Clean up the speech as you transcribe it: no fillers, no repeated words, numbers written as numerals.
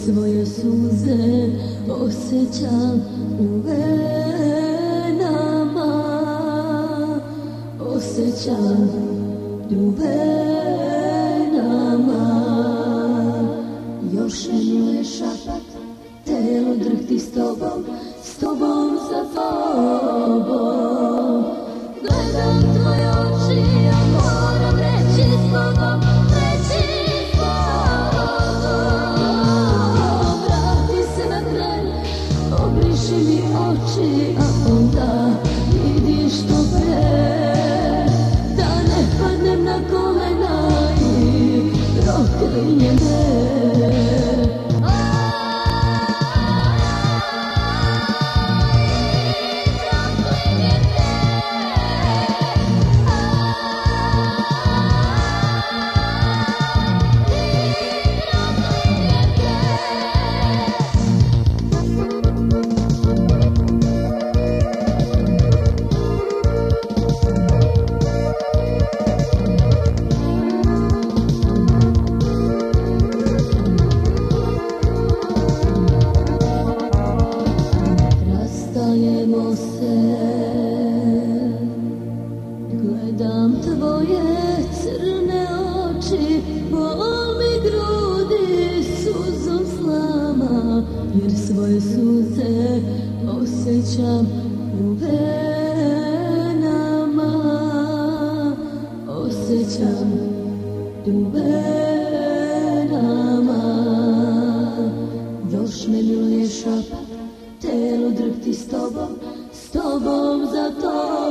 svoje suze osjećam u venama, osjećam u venama. Još me miluje šapat, telo drhti s tobom za tobom. Gledam tvoje oči, ja moram reći zbogom, reći zbogom. Vrati se na kraj, obriši mi oči, a onda vidiš što pre, da ne padnem na kolena i proklinje me. Rastajemo se, gledam tvoje crne oči, bol mi grudi suzom slama, jer svoje suze osjećam u venama, osjećam u venama. Još me miluje šapat, telo drhti s tobom za to.